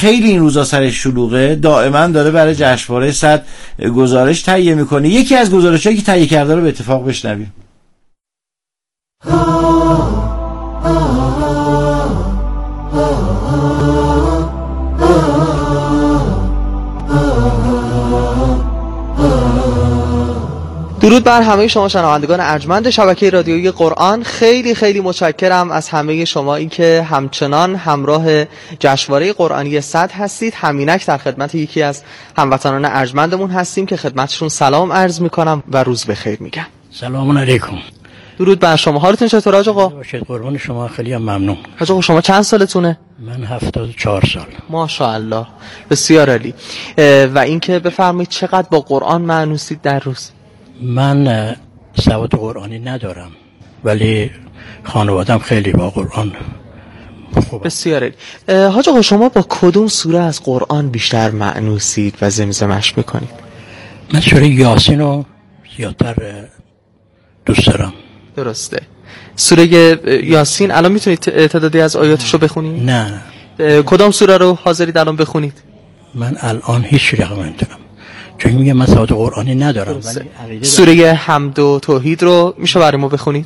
خیلی این روزا سرش شلوغه، دائما داره برای جشنواره 100 گزارش تهیه میکنه. یکی از گزارشایی که تهیه کرده رو به اتفاق بشنویم. درود بر همه شما شنوندگان ارجمند شبکه رادیویی قرآن. خیلی خیلی متشکرم از همه شما این که همچنان همراه جشنواره قرآنی 100 هستید. همینک در خدمت یکی از هموطنان ارجمندمون هستیم که خدمتشون سلام عرض میکنم و روز بخیر میگم. سلام علیکم. درود بر شما. حالتون چطور حاج آقا؟ باشید قربان شما، خیلی ممنون. حاج آقا شما چند سالتونه؟ من 74 سال. ماشاءالله، بسیار عالی. و اینکه بفرمایید چقدر با قرآن مانوسید در روز؟ من سواد قرآنی ندارم ولی خانوادم خیلی با قرآن خوبه. بسیار عالی. حاج آقا شما با کدوم سوره از قرآن بیشتر مانوسید و زمزمش میکنید؟ من سوره یاسین رو زیادتر دوست دارم. درسته. سوره یاسین الان میتونید تعدادی از آیاتش رو بخونید؟ نه. کدام سوره رو حاضرید الان بخونید؟ من الان هیچ رقم نمیتونم چون میگم من سواد قرآنی ندارم. سوره حمد و توحید رو میشه برای ما بخونید؟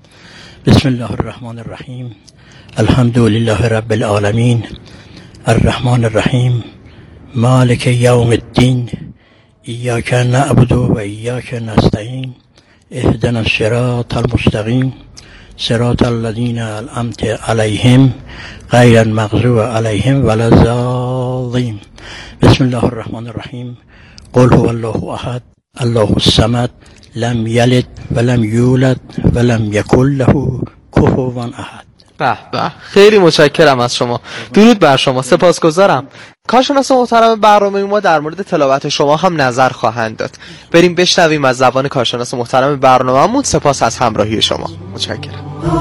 بسم الله الرحمن الرحیم. الحمد لله رب العالمین الرحمن الرحیم مالک یوم الدین ایاک نعبد و ایاک نستعین اهدنا الصراط المستقیم صراط الذین انعمت علیهم غیر المغضوب علیهم ولا الضالین. بسم الله الرحمن الرحیم. قل هو الله احد الله الصمد لم یلد ولم یولد ولم یکن له کفوا احد. به به، خیلی متشکرم از شما. درود بر شما، سپاسگزارم. کارشناس محترم برنامه ما در مورد تلاوت شما هم نظر خواهند داد. بریم بشنویم از زبان کارشناس محترم برنامه‌مون. سپاس از همراهی شما. متشکرم.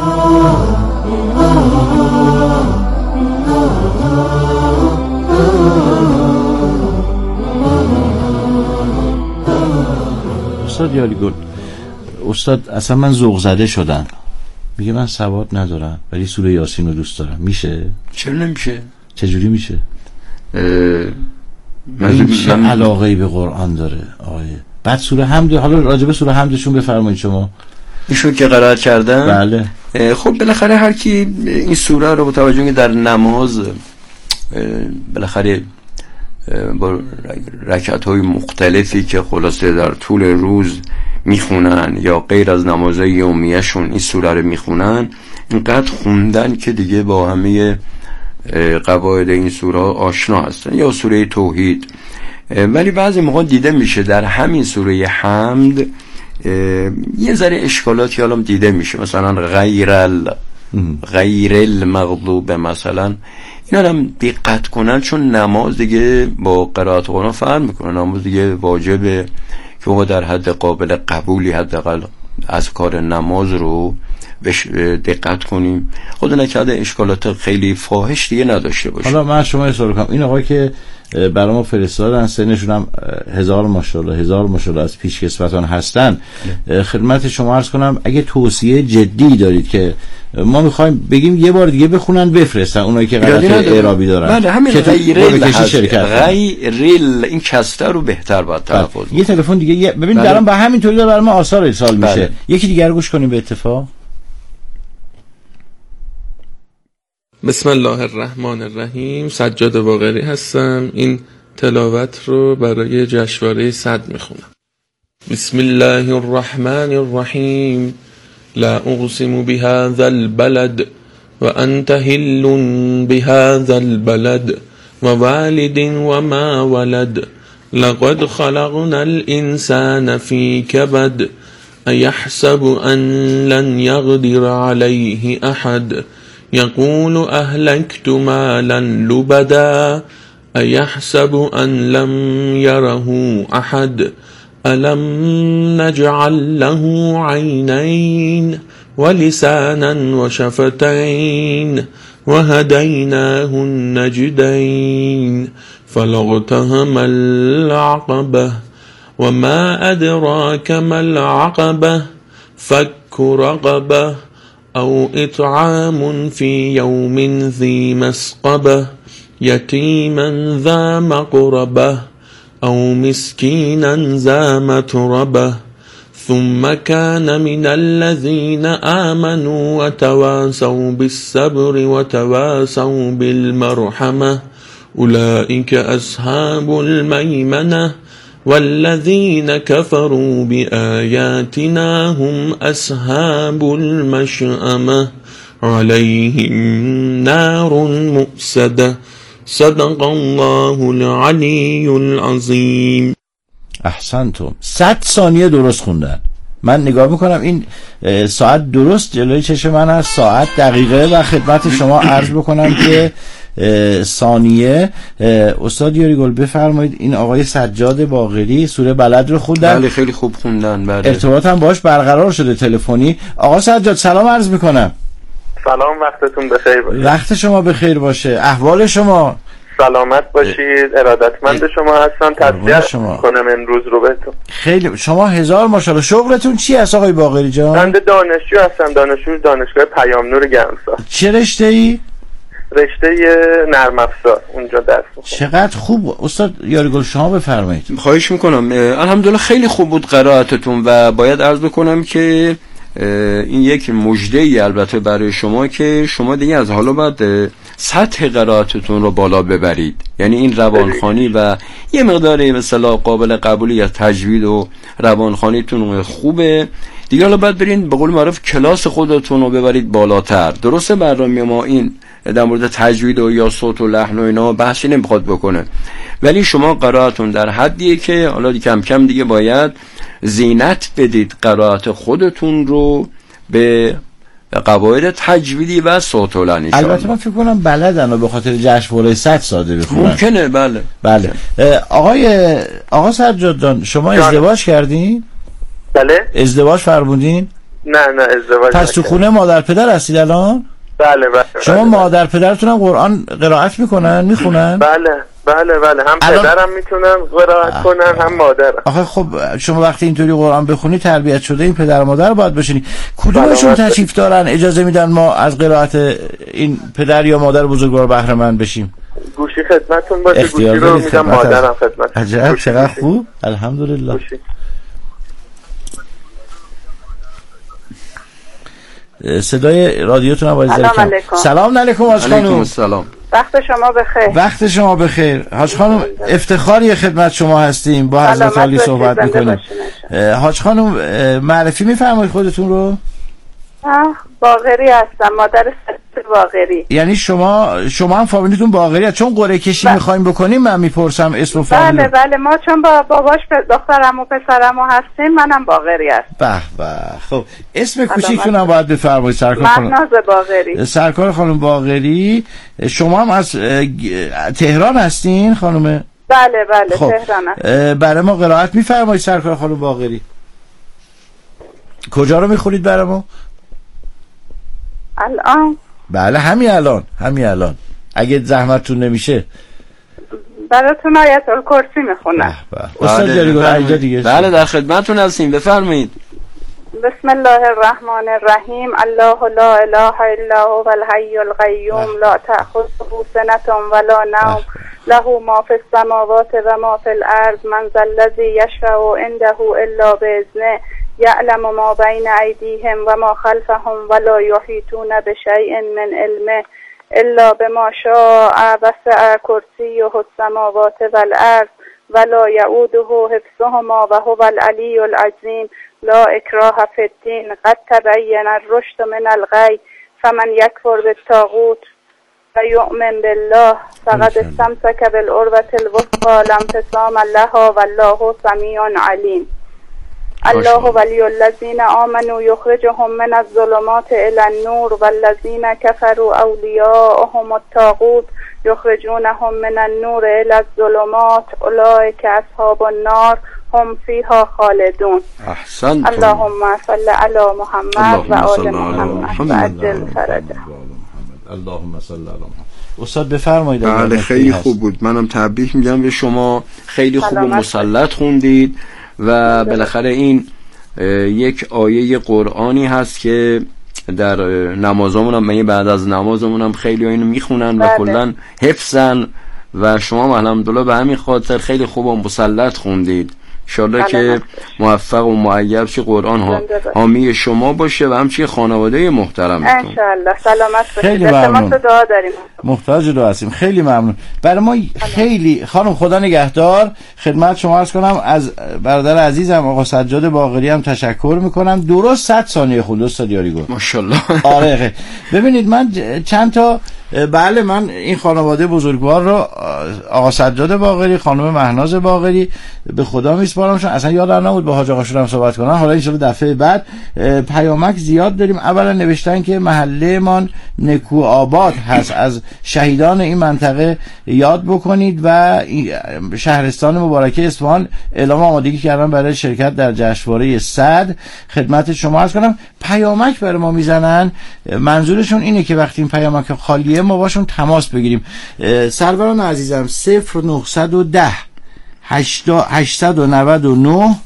استاد یالی گل، استاد اصلا من ذوق زده شدم. میگه من سواد ندارم ولی سوره یاسین رو دوست دارم. میشه؟ چرا نمیشه؟ چجوری میشه؟ من علاقه‌ای به قرآن داره آیه. بعد سوره حمد، حالا راجب سوره حمدشون بفرمایید شما. ایشون که قرائت کردن. بله. خب بالاخره هر کی این سوره رو با توجه اینکه در نماز بالاخره با رکعت‌های مختلفی که خلاصه در طول روز میخونن یا غیر از نمازهای یومیه‌شون این سوره رو میخونن، اینقدر خوندن که دیگه با همه قواعد این سوره آشنا هستن. یا سوره توحید. ولی بعضی موقع دیده میشه در همین سوره حمد یه ذره اشکالاتی حالا دیده میشه، مثلا غیر المغضوب مثلا. اینا هم دقت کنن چون نماز دیگه با قرائت قرآن فرق میکنه. نماز دیگه واجبه که ما در حد قابل قبولی حداقل از کار نماز رو دقت کنیم، خود نکرده اشکالات خیلی فاحش دیگه نداشته باشه. حالا من شما اصرار کنم این آقای که برای ما فرستادن سنشون هم 1000 ماشاءالله از پیشکسوتان هستن، خدمت شما عرض کنم اگه توصیه جدی دارید که ما میخوایم بگیم یه بار دیگه بخونن بفرستن اونایی که قرائت اعرابی دارن. بله همین غیرل غیرل این کسته رو بهتر باید تلفظ. یه تلفن دیگه ببین درام به همین طوری برای ما آثار ارسال میشه. یکی دیگه رو گوش کنیم به اتفاق. بسم الله الرحمن الرحیم. سجاد باقری هستم. این تلاوت رو برای جشنواره 100 میخونم. بسم الله الرحمن الرحیم. لا اقسم بهذا البلد وانت حل بهذا البلد ووالد وما ولد لقد خلقنا الانسان في كبد أيحسب أن لن يقدر عليه أحد يقول أهلكت مالا لبدا أيحسب أن لم يره أحد ألم نجعل له عينين ولسانا وشفتين وهديناه النجدين فلاقتحم العقبة وما أدراك ما العقبة فك رقبة أو إطعام في يوم ذي مسقبة یتیما ذا مقربه او مسکینا ذا متربه ثم كان من الذين آمنوا وتواصوا بالصبر وتواصوا بالمرحمة أولئك أصحاب الميمنة والذين كفروا بآياتنا هم أصحاب المشأمة عليهم نار مؤصدة صدق الله العلي العظيم. احسنتم. 100 ثانیه درست خوندن. من نگاه میکنم این ساعت درست جلوی چشم من هست، ساعت دقیقه، و خدمت شما عرض بکنم که ثانیه استاد یاریگل بفرمایید. این آقای سجاد باقری سوره بلد رو خوندن. بله خیلی خوب خوندن. بله ارتباطم باهاش برقرار شده تلفنی. آقا سجاد سلام عرض میکنم. سلام، وقتتون بخیر باشه. وقت شما بخیر باشه. احوال شما؟ سلامت باشید. ارادتمند شما هستم. تسلیت کنم امروز رو بهتون. خیلی شما هزار ماشاءالله. شغلتون چی است آقای باقری جان؟ من دانشجو هستم، دانشجو دانشگاه پیام نور گرمسار. چه رشته‌ای؟ رشته نرم افزار اونجا درس می‌خونم. چقدر خوب. استاد یاریگل شما بفرمایید. خواهش میکنم. الحمدلله خیلی خوب بود قرائتتون و باید عرض بکنم که این یک مژده‌ای البته برای شما که شما دیگه از حالا بعد سطح قرائتتون رو بالا ببرید. یعنی این روانخوانی و یه مقداری مثلا قابل قبولی یا تجوید و روانخوانیتون خوبه دیگه، حالا بعد برین به قول معروف کلاس خودتون رو ببرید بالاتر. درسته برنامه ما این در مورد تجوید و یا صوت و لحن و اینا بحثی نمیخواد بکنه، ولی شما قرائتون در حدیه که حالا کم کم دیگه باید زینت بدید قرائت خودتون رو به قواعد تجویدی و صوت و لحن. البته من فکر کنم بلدن و به خاطر جشنواره 100 ساده بخونن. ممکنه. بله. آقا سجاد جان شما ازدواج کردین؟ بله. ازدواج فرمودین؟ نه ازدواج. پس تو خونه مادر پدر هستید الان؟ بله. شما مادر پدرتون هم قرآن قرائت میخونن؟ بله. هم پدرم میتونن قرائت کنن هم مادرم. آخه خب شما وقتی اینطوری قرآن بخونی تربیت شده این پدر و مادر باید بشینی. کدومشون تشریف دارن اجازه میدن ما از قرائت این پدر یا مادر بزرگوار بهره مند بشیم؟ گوشی خدمتتون باشه. گوشی رو میدم مادرم خدمت. عجب چقدر خوب. الحمدلله. گوشی. صدای رادیوتون رو باید زیر کنم. سلام علیکم حاج خانم. سلام. وقت شما بخیر. وقت شما بخیر. حاج خانم افتخاری خدمت شما هستیم، با حضرت علی صحبت میکنیم. حاج خانم معرفی میفرمایید خودتون رو؟ باقری هستم، مادر باقری. یعنی شما هم فامیلیتون باقری هست؟ چون قرعه کشی میخوایم بکنیم من میپرسم اسم و فامیل. بله ما چون با باباش دخترم و پسرم هستیم منم باقری هستم. به خب اسم کوچیکتون هم باید بفرمایید سرکار خانم. مهناز باقری. سرکار خانم باقری. شما هم از تهران هستین خانم؟ بله خب. تهران هستم. برای ما قرائت میفرمایید سرکار خانم باقری. کجا رو میخونید برای ما؟ الان؟ بله همین الان اگه زحمتتون نمیشه براتون آیت الکرسی میخونم. استاد یاریگل اینجا دیگه. بله در خدمتتون هستیم بفرمایید. بسم الله الرحمن الرحیم. الله لا اله الا هو الحی القیوم لا تأخذه سنة ولا نوم له ما فی السماوات و ما فی الارض من ذا الذی یشفع عنده الا باذنه یعلم ما بین ایدیهم و ما خلفهم ولا یحیطون بشیء من علمه الا بما شاء وسع کرسیه السماوات والارض ولا یؤوده حفظهما و هو العلی العظیم لا اکراه فی الدین قد تبین الرشد من الغی فمن یکفر بالطاغوت و یؤمن بالله فقد استمسک بالعروة الوثقی لا انفصام لها والله سمیع علیم. الله ولی الذین آمنوا یخرجهم من الظلمات الی النور والذین کفروا اولیاءهم الطاغوت یخرجونهم من النور الی الظلمات اولئک اصحاب النار هم فیها خالدون. احسنتم. اللهم صل علی محمد و آل محمد و عجل فرجه. اللهم صل علی محمد. استاد بفرمایید. بله خیلی خوب بود. منم تبریک میگم به شما. خیلی خوب و مسلط خوندید و بالاخره این یک آیه قرآنی هست که در نمازمون هم، بعد از نمازمون هم خیلی اینو میخونن و کلا حفظن و شما الحمدلله به همین خاطر خیلی خوب و مسلط خوندید. انشالله که موفق و مؤید شی، قرآن حامی شما باشه و همچنین خانواده محترمتون. انشالله سلامت باشید. خیلی ممنون. دعا داریم. محتاج دعا هستیم. خیلی ممنون. برای ما خیلی خانم خدا نگهدار. خدمت شما عرض کنم از برادر عزیزم آقا سجاد باقری هم تشکر میکنم. درست 100 ثانیه خود استاد یاریگل. ماشاءالله. آره ببینید من چند تا بله من این خانواده بزرگوار رو آقا سجاد باقری، خانم مهناز باقری به خدا میسپارمشون. اصلا یادم نبود با حاج آقا شورم صحبت کنم. حالا ان شاءالله دفعه بعد پیامک زیاد داریم. اولا نوشتن که محله مان نکو آباد هست، از شهیدان این منطقه یاد بکنید و شهرستان مبارکه اصفهان اعلام آمادگی کردن برای شرکت در جشنواره صد. خدمت شما عرض کنم پیامک برای ما میزنن، منظورشون اینه که وقتی این پیامک خالیه ما باشون تماس بگیریم. سروران عزیزم 0910 899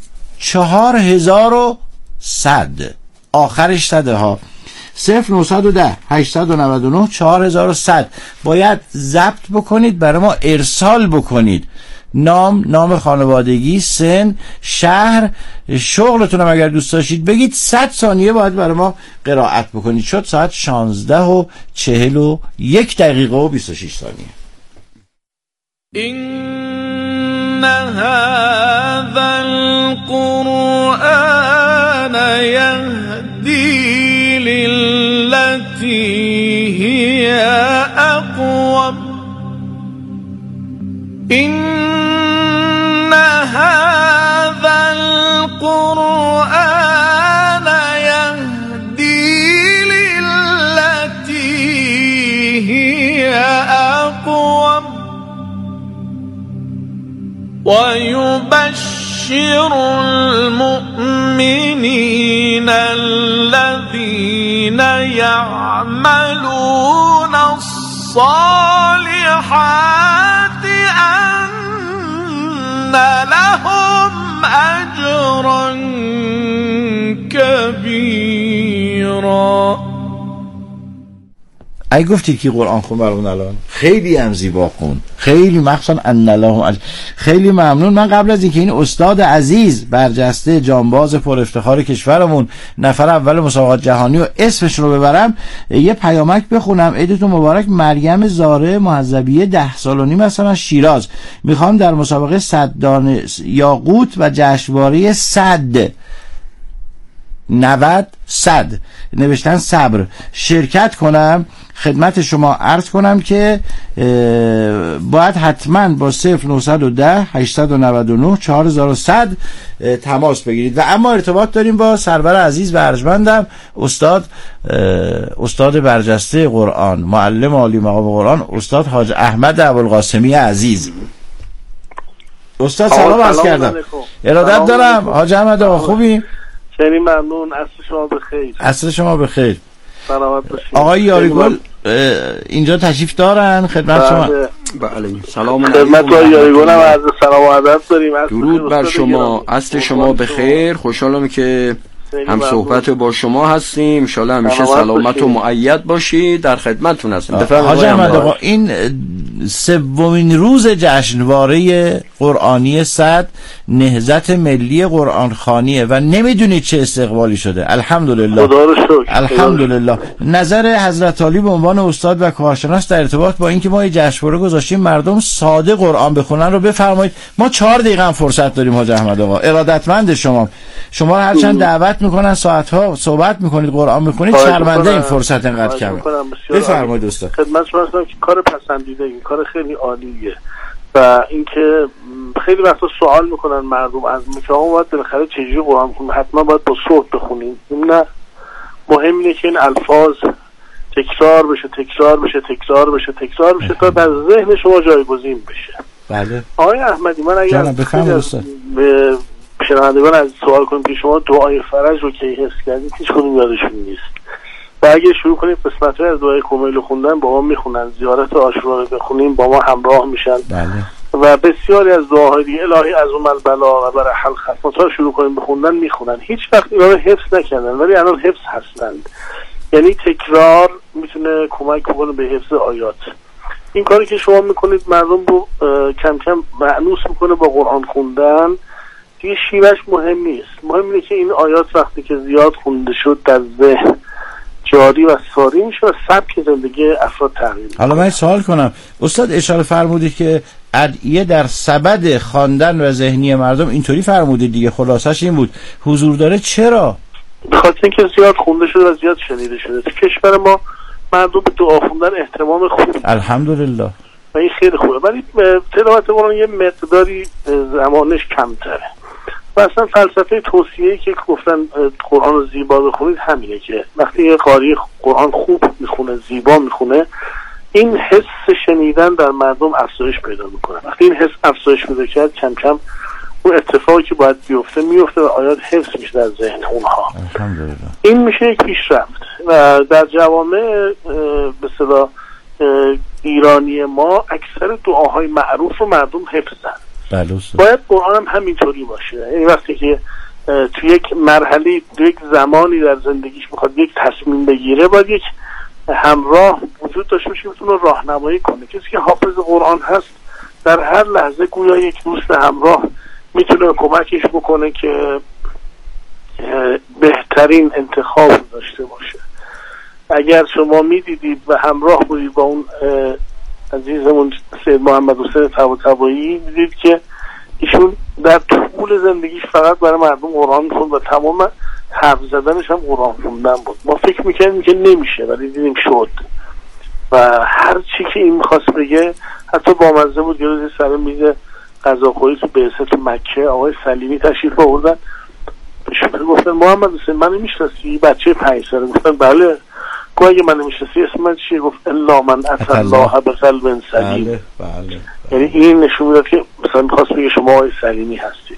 4100 آخرش 100 ها 0910 899 4100 باید ضبط بکنید، برای ما ارسال بکنید. نام خانوادگی، سن، شهر، شغلتون هم اگر دوست داشتید بگید. 100 ثانیه باید برای ما قرائت بکنید. شد ساعت 16:41 ثانیه. إن هذا القرآن يهدي للتي هي أقوم إن هذا القرآن يهدي للتي هي أقوم ويبشر المؤمنين الذين يعملون الصالحات أن لهم أجرا كبيرا. ای گفتی که قرآن خون برامون الان خیلی هم زیبا خون، خیلی مخصوصا ان لهم اجر. خیلی ممنون. من قبل از اینکه این استاد عزیز برجسته جانباز پر افتخار کشورمون نفر اول مسابقات جهانی و اسمش رو ببرم یه پیامک بخونم. عیدتون مبارک. مریم زاره محذبیه 10 سال و نیم هستم از شیراز. میخوام در مسابقه 100 دانه یاقوت و جشنواره 100 نوشتن صبر شرکت کنم. خدمت شما عرض کنم که باید حتما با 0910 899 4100 تماس بگیرید. و اما ارتباط داریم با سرور عزیز و ارجمندم استاد برجسته قرآن، معلم عالی مقام قرآن، استاد حاج احمد ابوالقاسمی عزیز. استاد سلام عرض کردم. ارادت دارم حاج احمد آقا. خوبی؟ خیلی ممنون. عصر شما بخیر. عصر شما بخیر. سلامت باشید. آقای یاریگل اینجا تشریف دارن خدمت شما. بله سلام خدمت آقای یاریگل هم عرض سلام و ادب داریم. درود بر شما. عصر شما بخیر. خوشحالم که هم صحبت با شما هستیم. ان شاءالله همیشه سلامت و مؤید باشید. در خدمتتون هستیم. حاج احمد آقا این سومین روز جشنواره قرآنی 100 نهضت ملی قرآن خوانیه و نمیدونید چه استقبالی شده. الحمدلله. خدا رو شکر. الحمدلله. نظر حضرت عالی به عنوان استاد و کارشناس در ارتباط با اینکه ما یه جشنواره گذاشتیم مردم ساده قرآن بخونن رو بفرمایید. ما 4 دقیقه هم فرصت داریم حاج احمد آقا. ارادتمند شما هرچند دعوت میکنن ساعت‌ها صحبت میکنید قرآن میخونید، شرمنده این فرصت اینقدر کمه. بفرمایید استاد. خدمت شما هستم که کار پسندیده، این کار خیلی عالیه و اینکه خیلی وقتا سوال میکنن مردم از میگم باید بالاخره چجوری قرآن بخونیم، حتما باید با صوت بخونیم. نه، مهم اینه که این الفاظ تکرار بشه تا در ذهن شما جایگزین بشه. بله آقای احمدی، من اگر به شنوندگان از سوال کنیم که شما دعای فرج رو کی حس کردید، هیچ کدوم یادشون نیست. و اگه شروع کنیم قسمت‌های از دعای کمیل خوندن با ما میخونن، زیارت عاشورا رو بخونیم با ما همراه میشن. بله. و بسیاری از دعاهای دیگه، الهی از اون البلا و برای حل خصم‌ها شروع کنیم بخوندن میخونن. هیچ وقت اینا رو حفظ نکردن ولی الان حفظ هستند یعنی تکرار میتونه کمک کنه به حفظ آیات. این کاری که شما میکنید مردم رو کم کم مأنوس میکنه با قرآن خوندن. دیگه شیوهش مهم نیست، مهم اینه که این آیات وقتی که زیاد خونده شد در ذهن جاری و ساری میشه و سبک زندگی افراد تغییر میکنه. حالا من سوال کنم استاد، اشاره فرمودید که ادعیه در سبد خواندن و ذهنی مردم، اینطوری فرمودید دیگه، خلاصش این بود حضور داره. چرا؟ بخاطر اینکه زیاد خونده شده و زیاد شنیده شده. تو کشور ما مردم به دعا خوندن احترام خوب، الحمدلله، و این خیلی خوبه، ولی تلاوت قرآن یه مقداری زمانش کمتره. و اصلا فلسفه توصیه‌ای که گفتن قرآن رو زیبا بخونید همینه که وقتی یه قاری قرآن خوب میخونه، زیبا میخونه، این حس شنیدن در مردم افزایش پیدا میکنه. وقتی این حس افزایش پیدا کرد، کم کم اون اتفاقی که باید بیفته میفته و آیات حفظ میشه در ذهن اونها. الحمدلله. این میشه یک پیشرفت. و در جوامع به اصطلاح ایرانی ما اکثر دعاهای معروف رو مردم حفظن. باید قرآن هم همینطوری باشه. یعنی وقتی که تو یک مرحله، تو یک زمانی در زندگیش میخواد یک تصمیم بگیره، باید یک همراه وجود داشته باشه که بتونه راهنمایی کنه. کسی که حافظ قرآن هست در هر لحظه گویا یک دوست همراه میتونه کمکش بکنه که بهترین انتخاب داشته باشه. اگر شما میدیدید و همراه بودید با اون عزیزمون سید محمد حسین طباطبایی، دیدید که ایشون در طول زندگیش فقط برای مردم قرآن میخوند و تمام حرف زدنش هم قرآن خوندن بود. ما فکر میکنیم که نمیشه، ولی دیدیم شد. و هر چی که این میخواست بگه، حتی بامزه بود. یه روزی سر میز غذاخوری تو بعثت مکه آقای سلیمی تشریف آوردن، بهشون گفتن محمد حسین منو میشناسی؟ بچه 5 ساله. گفتن بله. گفت اگه منو میشناسی اسم من چیه؟ گفت الا من اتى الله بقلب سلیم. بله. یعنی این نشون میداد که مثلا میخواست بگه شما آقای سلیمی هستید.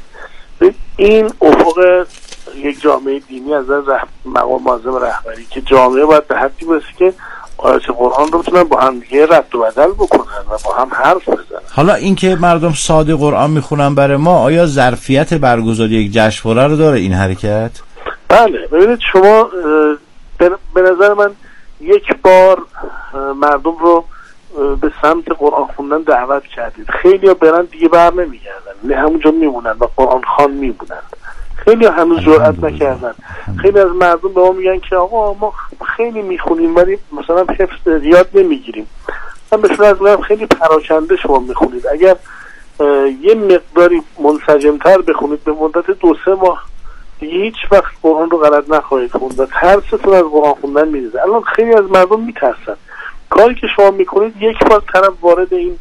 این افق یک جامعه دینی از مقام معظم رهبری که جامعه باید به حدی برسه که آیات قرآن رو بتونن با هم دیگه رد و بدل بکنن و با هم حرف بزنن. حالا اینکه مردم ساده قرآن میخونن برای ما، آیا ظرفیت برگزاری یک جشنواره رو داره این حرکت؟ بله. ببینید شما به نظر من یک بار مردم رو به سمت قرآن خوندن دعوت کردید، خیلی ها برن دیگه بر نمیگردن، نه همونجا میمونن و قرآن خوان میمونن. خیلی ها هنوز جرأت نکردن. خیلی از مردم به ما میگن که آقا ما خیلی میخونیم ولی مثلا حفظ یاد نمیگیریم. من بهشون از میگم خیلی پراکنده شما میخونید. اگر یه مقداری منسجمتر بخونید به مدت 2-3 ماه دیگه هیچ وقت قرآن رو غلط نخواهید خوند و ترستون از قرآن خوندن میریزه. الان خیلی از مردم میترسن. کاری که شما میکنید یک بار طرف وارد این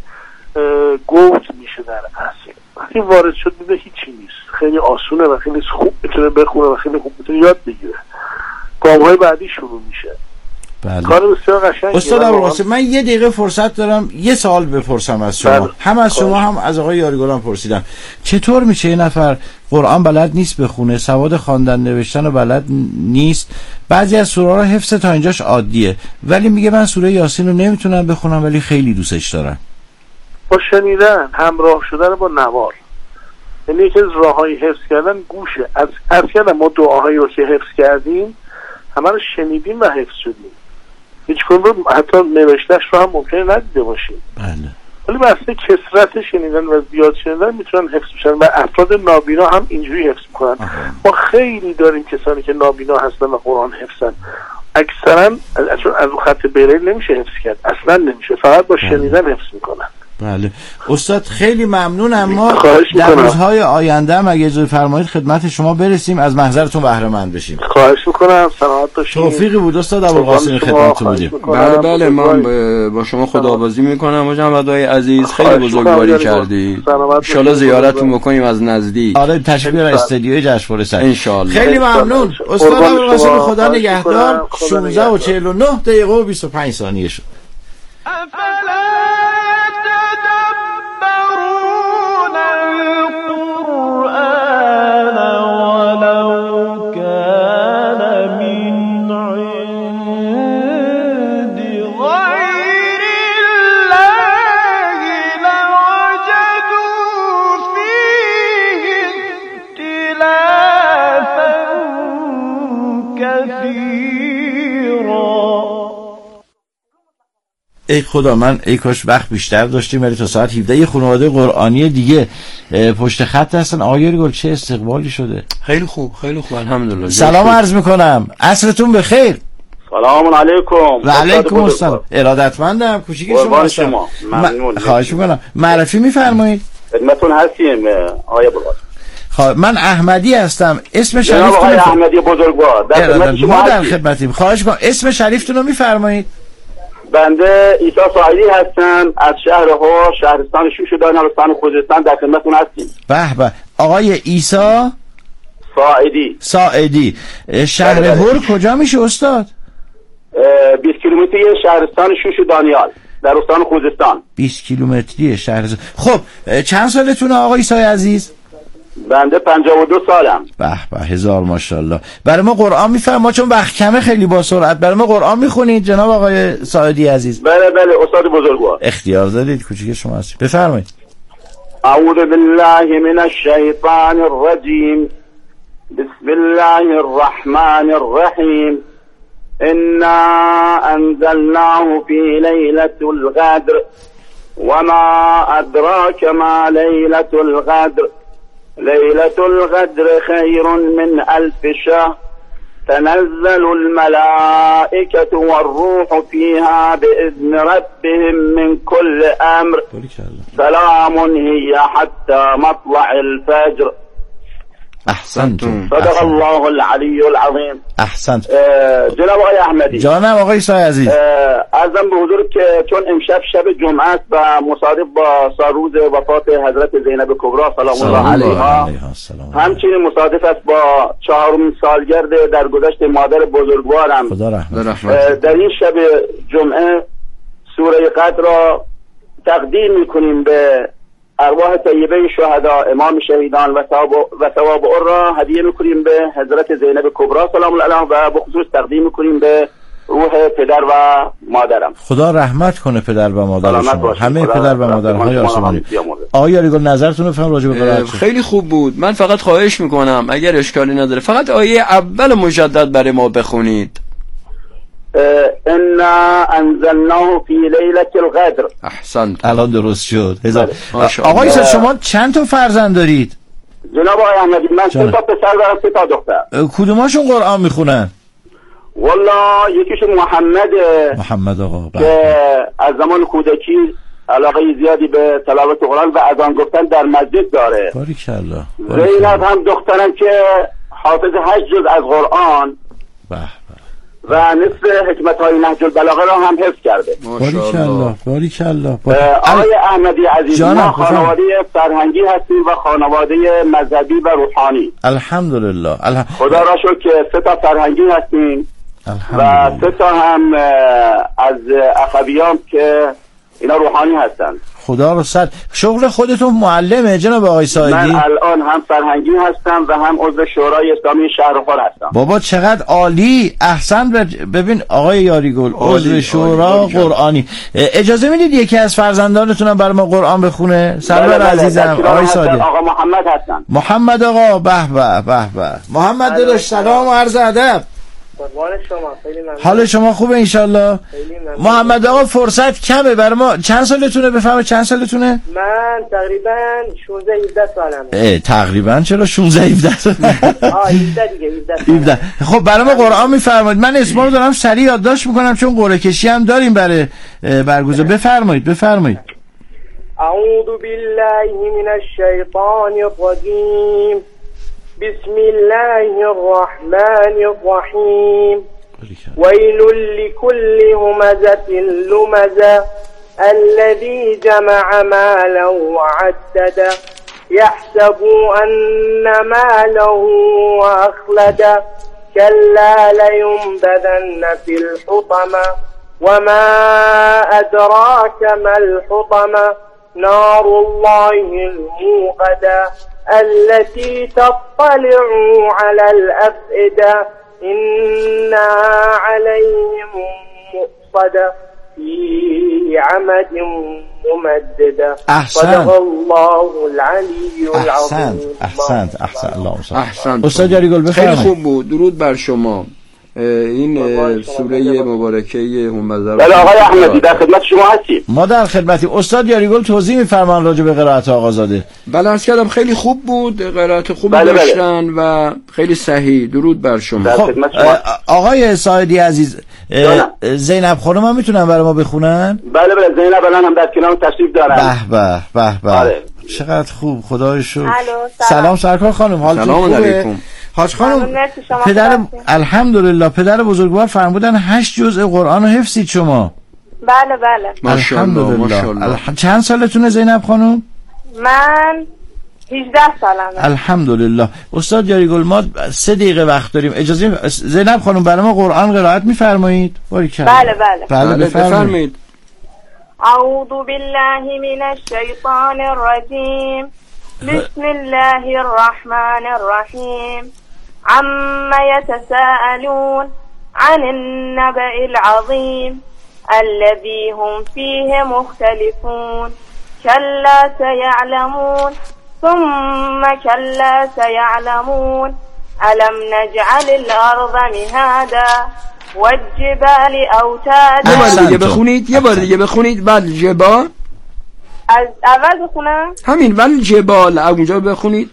گوت میشه در اصل. وقتی وارد شد دیده هیچی نیست، خیلی آسونه و خیلی خوب میتونه بخونه و خیلی خوب میتونه یاد بگیره. گام‌های بعدی شروع میشه. بله. کار بسیار قشنگه. استاد ابوالقاسم، من یه دقیقه فرصت دارم یه سوال بپرسم از شما. بله. هم از شما هم از آقای یاریگلان پرسیدم. چطور میشه یه نفر قرآن بلد نیست بخونه، سواد خواندن نوشتن و بلد نیست، بعضی از سوره ها حفظ تا اینجاش عادیه، ولی میگه من سوره یاسین رو نمیتونم بخونم ولی خیلی دوستش دارم؟ با شنیدن، همراه شدن با نوار. یعنی یکی از راههای حفظ کردن گوشه. از ما دعاهایی رو که حفظ کردیم همه رو شنیدیم و حفظ شدیم. هیچ کنون رو حتی نوشتهش رو هم ممکنه ندیده باشیم. بله. ولی بسته کثرت شنیدن و زیاد شنیدن میتونن حفظ بشن و افراد نابینا هم اینجوری حفظ میکنن. ما خیلی داریم کسانی که نابینا هستن و قرآن حفظن. اکثرا از خط بریل نمیشه حفظ کرد، اصلا نمیشه، فقط با شنیدن حفظ میکنن. بله استاد خیلی ممنونم. ما در روزهای آینده هم اگه اجازه فرمایید خدمت شما برسیم، از محضرتون بهره مند بشیم. خواهش میکنم. سلامت باشید. توفیقی بود استاد ابوالقاسم، خدمتتون بودیم. بله من با شما خداحافظی میکنم مجمدای عزیز، خیلی بزرگواری کردید. ان شاءالله زیارتتون بکنیم از نزدیک. آره تشریف بیارید استودیوی جشنواره سعید ان شاءالله. خیلی ممنون استاد ابوالقاسم، خدا نگهدار. 16:49 و 25 ثانیه شد. كثيرا ای خدا من ای کاش وقت بیشتر داشتیم، ولی تا ساعت 17 یه خانواده قرآنی دیگه پشت خط هستن. آقای گل چه استقبالی شده. خیلی خوب الحمدلله. سلام عرض میکنم، عصرتون بخیر. سلام علیکم. و علیکم السلام. ارادتمندم. کوچیک شما. ممنون. خواهش میکنم. معرفی میفرمایید. خدمتتون هستیم آقای بزرگوار. من احمدی هستم. اسم شریفتون آقای احمدی بزرگوار در خدمت شما در خدمتیم. خواهش میکنم اسم شریفتون رو میفرمایید. بنده عیسی ساعدی هستم از شهر هور، شهرستان شوش و دانیال استان خوزستان. در خدمتتون هستیم. به به. آقای عیسی ساعدی. شهر هور کجا میشه استاد؟ 20 کیلومتری شهرستان شوش و دانیال در استان خوزستان. 20 کیلومتری شهر. خب چند سالتونه آقای عیسی عزیز؟ بنده 52 سالم. به به، هزار ماشاءالله. برای ما قرآن میفرما چون وقت کمه، خیلی با سرعت برای ما قرآن میخونید جناب آقای ساعدی عزیز؟ بله استاد بزرگوار. اختیار دارید، کوچیک شما هستید، بفرمایید. اعوذ بالله من الشیطان الرجیم. بسم الله الرحمن الرحیم. انا انزلناه في ليلة القدر وما ادراك ما ليلة القدر. ليلة القدر خير من 1000 شهر. تنزل الملائكة والروح فيها بإذن ربهم من كل أمر. سلام هي حتى مطلع الفجر. احسنتم. صدق الله العلی العظیم. احسنت. جناب آقای احمدی. جانم آقای عیسی عزیز. عرضم به حضور که چون امشب شب جمعه است و مصادف با روز وفات حضرت زینب کبری سلام الله علیها، همچنین مصادف است با 4مین سالگرد درگذشت مادر بزرگوارم، خدا رحمت. در این شب جمعه سوره قدر را تقدیم میکنیم به ارواح طیبه شهدا، امام شهیدان و ثواب او را هدیه میکنیم به حضرت زینب کبری سلام الله علیها و به خصوص تقدیم میکنیم به روح پدر و مادرم. خدا رحمت کنه پدر و مادر شما، همه پدر و مادرهای آسمانی. آقای یاریگل نظرتون رو بفرمایید راجع به قرآن. خیلی خوب بود. من فقط خواهش میکنم اگر اشکالی نداره فقط آیه اول مجدد برای ما بخونید. انا انزلناه فی لیلة القدر. احسنت. الان درست شد. آقای شما چند تا فرزند دارید؟ جناب آقای احمدی من 3 تا پسر دارم 3 تا دختر. کدوماشون قرآن میخونن؟ والله یکیشون محمد آقا که از زمان کودکی علاقه زیادی به تلاوت قرآن و اذان گفتن در مسجد داره. باریکالله. زینب هم دخترم که حافظ 8 جز از قرآن و نصف حکمت‌های نهج البلاغه را هم حفظ کرده. باریکالله. آقای احمدی عزیز، ما خانواده فرهنگی هستیم و خانواده مذهبی و روحانی. الحمدلله. خدا را شکر که 3 تا فرهنگی هستیم و 3 تا هم از اخویان که اینا روحانی هستن. خدا رو صد. شغل خودتون معلمه جناب آقای ساعدی؟ من الان هم فرهنگی هستم و هم عضو شورای اسلامی شهر خور هستم. بابا چقدر عالی. احسن. ببین آقای یاریگل عضو شورا قرآنی. اجازه میدید یکی از فرزندانتونم برای ما قرآن بخونه؟ سرور عزیزم آقای ساعدی. آقا محمد هستن. محمد آقا به. محمد داداش سلام و عرض ادب. حال شما خوبه انشالله؟ محمد آقا فرصت کمه برای ما. چند سالتونه بفهمه؟ چند سالتونه؟ من تقریبا 16-17 سالمه. تقریبا چرا 16-17 17. خب برای ما قرآن میفرمایید. من اسما رو دارم سریع یادداشت میکنم چون قرعه کشی هم داریم برای برگزار. بفرمایید. اعوذ بالله من الشیطان الرجیم. بسم الله الرحمن الرحيم. ويل لكل همزة لمزة الذي جمع مالا وعدده يحسب أن ماله أخلده كلا لينبذن في الحطمة وما أدراك ما الحطمة نار الله الموقدة التي تطلع على الأفئدة إنها عليهم مؤصدة في عمد ممددة. صدق الله العلی العظیم. احسنت. اللهم صل. احسنت. استاد یاریگل بفرمایید. خیلی خوب بود. درود بر شما. این سوره مبارکه همزه. بله آقای احمدی در خدمت شما هستیم. ما در خدمتی. استاد یاریگل توضیح می‌فرمان راجع به قرائت آقازاده. بله عرض کردم خیلی خوب بود، قرائت خوبی داشتن و خیلی صحیح. درود بر شما. خب آقای ساعدی عزیز، زینب خانم هم میتونن برای ما بخونن؟ بله زینب الان هم در کنار تشریف دارن. به چقدر خوب، خدا رو شکر. سلام سرکار خانم، حالتون خوبه؟ سلام علیکم. حاج خانم الحمدلله پدر بزرگوار فرمودن 8 جزء قرآن رو حفظید شما. بله ماشاءالله. چند سالتونه زینب خانم؟ من 18 سالمه. الحمدلله. استاد یاریگل ما 3 دقیقه وقت داریم، اجازه زینب خانم برای ما قرآن قرائت میفرمایید؟ بله بفرمایید. اعوذ بالله من الشیطان الرجیم. بسم الله الرحمن الرحیم. عما يتساءلون عن النبأ العظیم الذي هم فيه مختلفون كلا سيعلمون ثم كلا سيعلمون ألم نجعل الأرض مهادا والجبال أوتادا. یه بار دیگه بخونید. والجبال از اول بخونم؟ همین والجبال اونجا بخونید.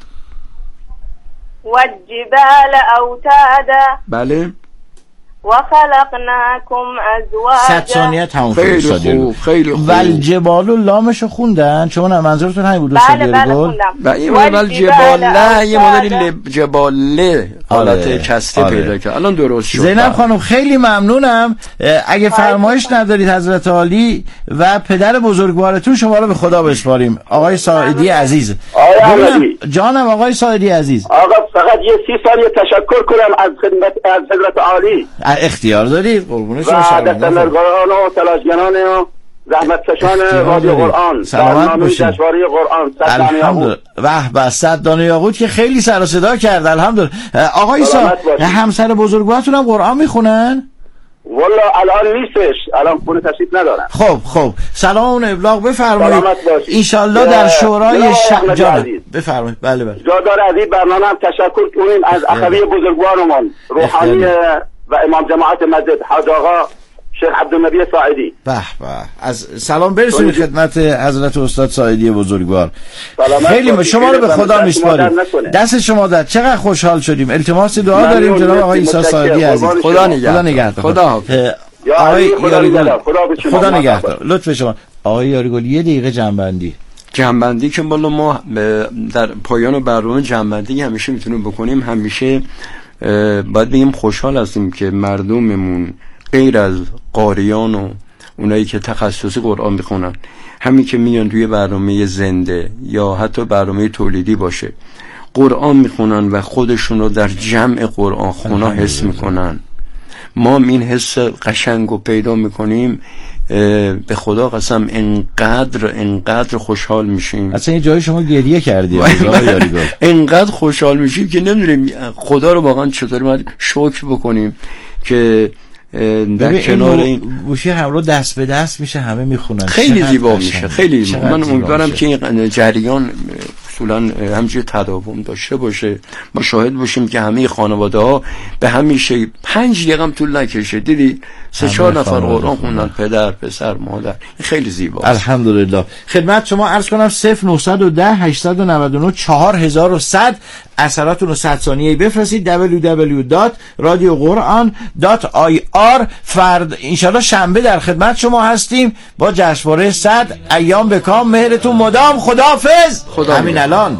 والجبال أوتادا. بله. وخلقناكم ازواجا. 100 ثانیه تموم شد. خیلی خوب. والجبال و لامشو خوندن؟ شما منظورتون همین بود استاد یاریگل؟ بله خوندم. والجبال یه مدل جباله حالت کسته پیدا کرد. الان درست شد. زینب خانم خیلی ممنونم. اگه فرمایش ندارید حضرت عالی و پدر بزرگوارتون شما رو به خدا بسپاریم. آقای ساعدی عزیز. جانم آقای ساعدی عزیز. آقا فقط یه 30 ثانیه تشکر کنم از خدمت از حضرت عالی. اختیار دارید قربون شما. و دستندرگاران و تلاشگران و زحمتکشان رادیو قرآن، سلامت باشید. جشنواره قرآن. الحمدلله. 100 دانه یاقوت که خیلی سر و صدا کرد. الحمدلله. آقای همسر بزرگوارتون هم قرآن میخونن؟ والا الان نیستش، الان خونه تشریف ندارم. خب سلام و ابلاغ بفرمایید. ان در شورای جان بفرمایید. بله جا داره از این برنامه هم تشکر کنیم از اخوی بزرگوارمان روحانی و امام جماعت مسجد حاج آقا شیخ عبدالنبی ساعدی. از سلام برسونید خدمت حضرت استاد ساعدی بزرگوار. خیلی شما رو به خدا میسپاریم. دست شما در. چقدر خوشحال شدیم. التماس دعا داریم جناب آقای عیسی ساعدی عزیز. خدا نگهدار. خدا نگهدار. لطف شما آقای یاریگل. یه دقیقه جنبندی که بالا ما در پایان برنامه جنبندی همیشه میتونیم بکنیم. همیشه باید بگیم خوشحال هستیم که مردممون غیر از قاریان و اونایی که تخصصی قرآن میخونن، همین که میان توی برنامه زنده یا حتی برنامه تولیدی باشه قرآن میخونن و خودشون رو در جمع قرآن خونا حس میکنن. ما این حس قشنگ رو پیدا میکنیم. به خدا قسم انقدر خوشحال میشیم. اصلا این جای شما گریه کردی. انقدر خوشحال میشیم که نمیدونیم خدا رو واقعا چطوری باید شکر بکنیم که در کنار این گوشی همراه دست به دست میشه، همه میخونن. خیلی زیبا میشه. خیلی من امیدوارم که این جریان اصولا همچنین تداوم داشته باشه. ما شاهد باشیم که همه خانواده ها به همیشه 5 دقیقه هم طول نکشه. دیدی 3-4 نفر قرآن خوندن، پدر پسر مادر. این خیلی زیباست. الحمدلله. خدمت شما عرض کنم 0910 899 4100 اثراتون رو 100 ثانیه‌ای بفرستید. www.radioquran.ir. فرد انشالله شنبه در خدمت شما هستیم با جشنواره 100. ایام به کام، مهرتون مدام. خداحافظ. همین الان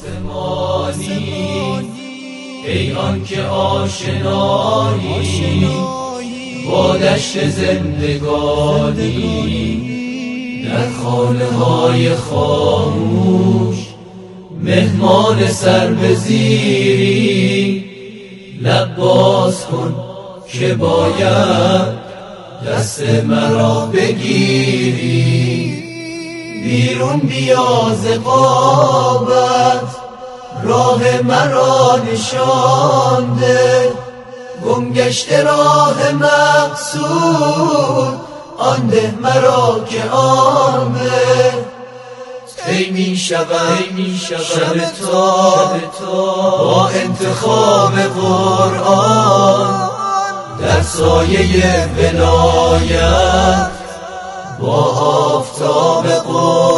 ای آن که آشنایی با دشت زندگانی، در خانه های خاموش مهمان سر به زیری، لب باز کن که باید دست مرا بگیری، بیرون بیا ز غابت راه مرا نشان ده، گم گشته راه مقصود آن ده مرا که آمد. ای می شود شب تا با انتخاب قرآن، در سایه ولایت با آفتاب قرآن